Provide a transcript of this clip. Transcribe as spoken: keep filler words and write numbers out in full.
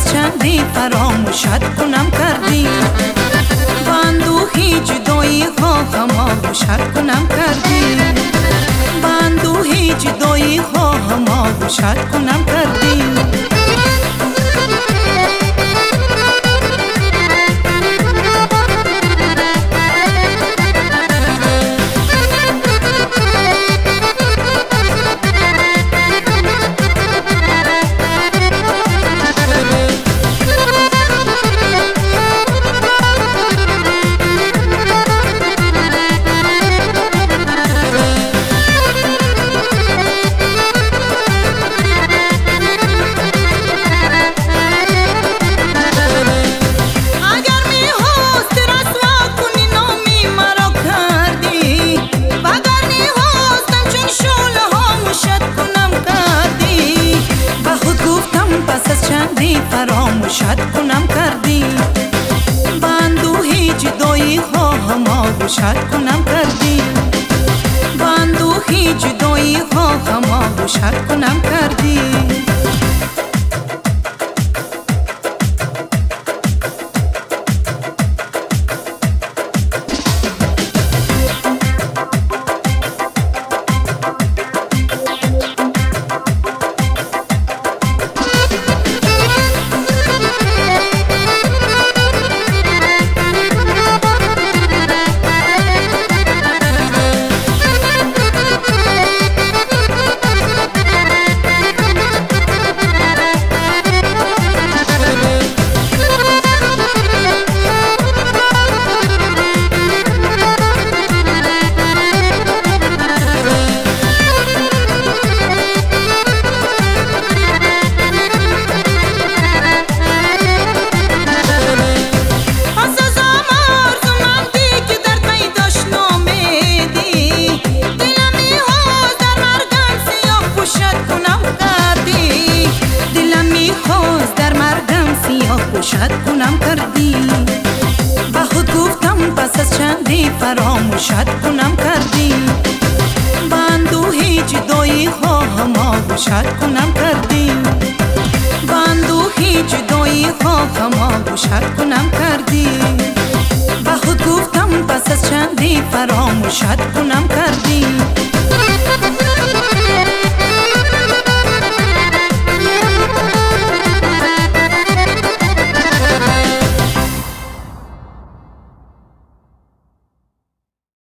از چندی فراموشت کنم کردی، بندوهی جدایی ها هماغوشت کنم کردی، بندوهی جدایی ها هماغوشت کنم کردی. فراموشت کنم کردی، بندوهی جدایی ها هماغوشت کنم کردی، بندوهی جدایی ها هماغوشت کنم کردی. فراموشت کنم کردی، با خود گفتم پس از چندی فراموشت کنم کردی، بندوهی جدایی ها هماغوشت کنم کردی، بندوهی جدایی ها هماغوشت کنم کردی، با خود گفتم پس از چندی فراموشت کنم کردی.